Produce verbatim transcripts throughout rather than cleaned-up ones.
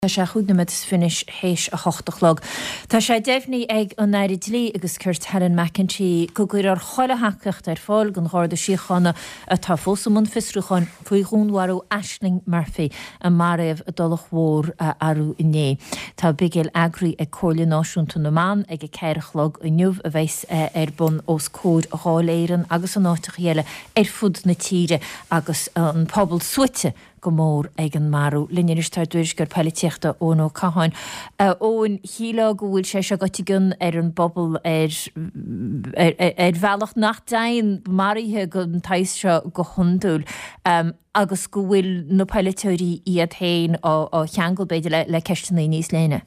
Tá sé chuúna mit finis hééis a chochtalog. Tá sé défhní ag an neirid lí agus chuirt Helen McEntee go gur ar choile hacecht ar fáil gan cháda síchanna a tá fósamún fisrúchan faoi gúnharú Aisling Murphy a maribh a dulach mhór arú inné. Tá bigil agraí ag cóla náisiúnta na man ag a ceirichlog a nniuh a bheits ar bun os cód a háléiran agus an áiteach dhéile ar fud na tíre agus an pobl suite go mór ag an marú. Linne is tar dúis gur peiliteachta ón ó caháin. Ón híla go bhfuil sé se gotigun ar an bobbal ar ar bhealach nach dain marithe go an tais seo go hundúil agus go bhfuil na peiliteoirí iad hain ó cheangal beidir le, le ceistena níos léine.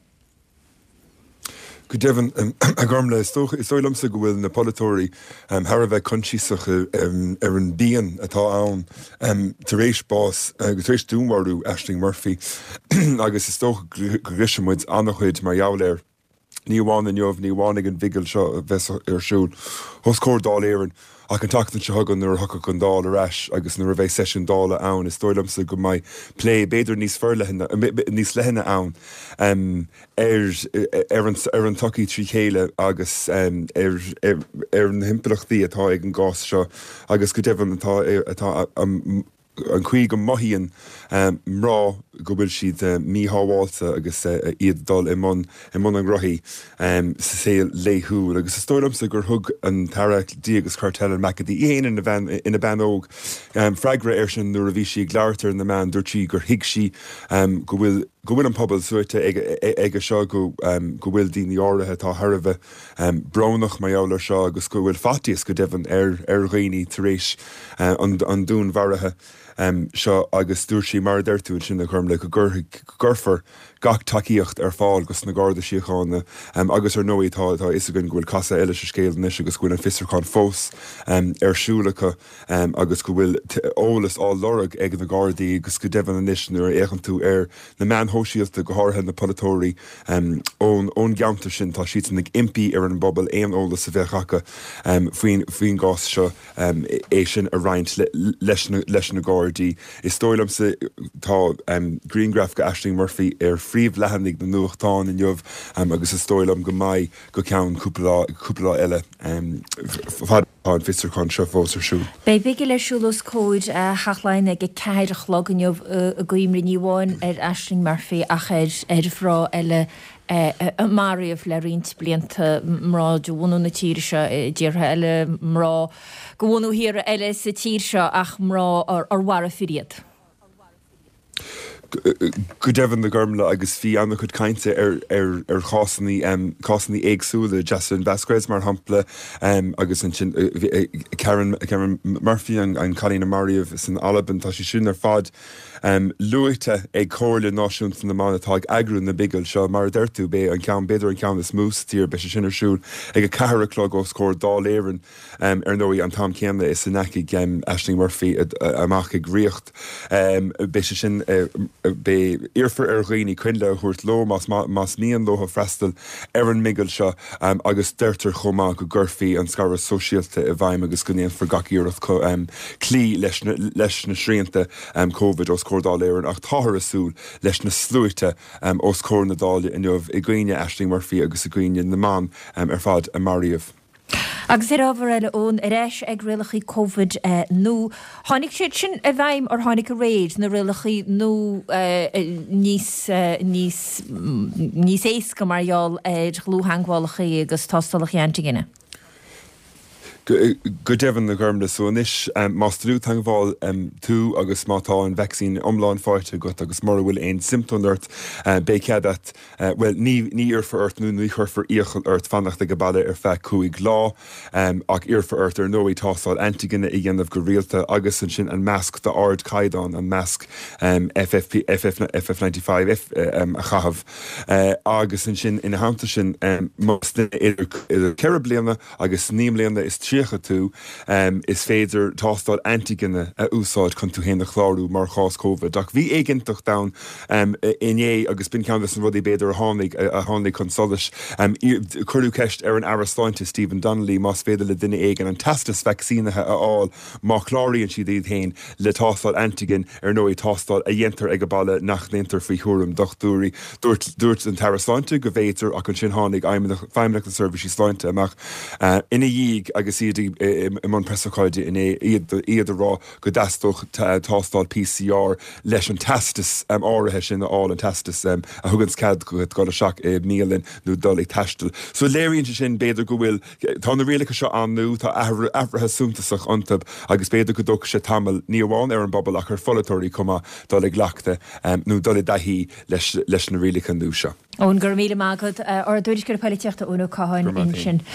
Go Devon um, a gormle is stoilumsa go bhfuil na polytóirí um, har a bheith consíoach um, ar an bíon atá ann um, tar éis bás agus éis dúnharú Aisling Murphy agus is tócha go riisimuid annach chuid mar jaall ní bháin an jobh ní bháin an vigil seo bheits ar siúil thos cór dáil éireann ach an tatan se hagan nuair thucha chun dáil ar eis agus nuair a bheith session dála ann is stoilumsa go mai plé beidir níos fearlehanna níos lehanna ann um, ar ar an ar an tucaí trí chéile agus um, ar ar ar an himpelachtaí atá ag an gás seo agus go Devon atá atá um, an chuig go maithíonn um, mrá go bhfuil siad uh, míthháilte agus uh, iad dul i món i món an grothí um, sa sé léithú agus is stoilumsa gur thug an tarach dí agus cartel McEntee éon in a bhean óg um, freigra ar sin nuair a bhí si gglairtar na man dúirtí gur hiic si um, go bhfuil go bhfuil an pobl suirte ag a seo go um, go bhfuil daoine áirithe tá tharbh um, bránach maiall ar seo agus go bhfuil fatíos go Devon ar ar réí tar éis uh, an, an dún bharathe um, seo agus dúir sí mar deirtúil sin na chum le go gurfar gach takeíocht ar fáil gus na gáda síochána um, agus ar nóí tá tá is gon bhfuil casa eile se scéal níos agus bhfuil an fisarcán fós um, arsúlacha um, agus go bhfuil ólas á lorug ag na gádaí agus go Devon an níos nuair échan tú ar na man hóisialta go háthe na polytóirí um, ón ón geamtar sin tá siad nig impi ar an bobbal éon ólas sa bheitchacha um, faoin faoin gás seo um, é sin a roinnt leis na gádaí. Is stoilumsa tá um, Greengraf go Aisling Murphy ar fríomh lehannig na nuachtáin in jobh um, agus is stoilum go mai go ceann cúpla eile um, fad an fisarcán seo fós ar siúl. Bei bigil le siúlas cóid chachlein ag ceirich log in jobh a goimri níháin ar Aisling Murphy ach ar ar bhrá eile a maribh le rint blianta mrá de bhhaú na tíir seo ddíortha eile mrá go bhhaú hir eile sa tíir seo ach mrá ar war a firiad. Go Devon na gormla agus bhí anna chud cainte ar ar ar chásannaí um, chásannaí éagsúla Jocelyn Vasquez mar hampla um, agus an sin uh, uh, Karen Karen Murphy an, an Colleen Mariamh san Alban tá si sin ar fad um, luite ag cóirle náisiúnta na man atá ag agrú na bigil seo mar deirtú bé an ceann beidir an ceann is mús tír be se sin arsúl ag a ceharachlog os cóir dá léireann um, ar nóí an tam céanna is san neic um, Aisling Murphy uh, uh, amach ag riocht um, be se sin uh, be irfar ar ghaoine cuinle chuirt lo mas mas níon lotha freistal ar an migil seo um, agus deirtar chomá go gurfií an scara sosiálta a bhaim agus go níon for gaíocht um, clí leis na sríanta um, COVID os córdá léireann ach táthar asúl leis na slúite um, os cór na dála in jobh i gcuine Aisling Murphy agus i gcuine na man um, ar fad a Mariamh. Agus ar ábhar eile ón areis ag rialachaí COVID uh, nó tháinig siad sin a bhaim ar tháinig a réid na rialachaí nó uh, níos uh, níos níos éasca marall ar glúthanghálachaí agus tástalach antigine. Go Devon na gormla so inis um, más trú tangháil um, tú agus mátá an vaccín omláin fáite go agus mar bhfuil éon symptomart uh, bé cead at uh, well ní ní irfar ort nó ní churfar íochail ort fannacht go bailile ar feith cuaig lá um, ach irfar ort ar nóí tásáil antigine i ghéanamh go rialta agus an sin an measc de ard caiidán an measc um, F F P, F F, F F ninety-five F, um, a chahabh uh, agus an sin ina hamta sin um, más idir ceire bliana agus níom bliana is síocha tú um, is féidir tástáil antigine a úsáid chun tú héna chláú mar chás COVID. Ach bhí éigeintach da um, iné agus bin ceantas an rudí beidir a tháinig a tháinig chun solas um, chuú ceist ar an Aristointe Stephen Donnelly más féidir le duine éigen an testas vaccínathe a áil má chláiríonn siad iad hain le tástáil antigin ar nóí tástáil a dhéantar ag go balle nach néantar faoi thuúm dochtúí dúirt an Aristointe go bhéidir ach an sin tháinig feimneach na service sláinte amach uh, ina díig agus iad im an pressáide in iad a rá go destoch tástáil P C R leis an testas um, áirithe sin áil an testas um, a thugans cad go go a seach uh, mílinn nó dul ag teistal. So léironn sin beidir go bhfuil tá na rialacha seo anú tá ahrathe súntasach antab agus beidir go dog sé tamil ní amháin ar an bobbal ach ar folatóirí cumma dul ag leachta um, nó dul i dahíí leis, leis na rialacha nú seo. Ón gur míle mágad ar dúidir gur peiliteachta únú cáin in sin.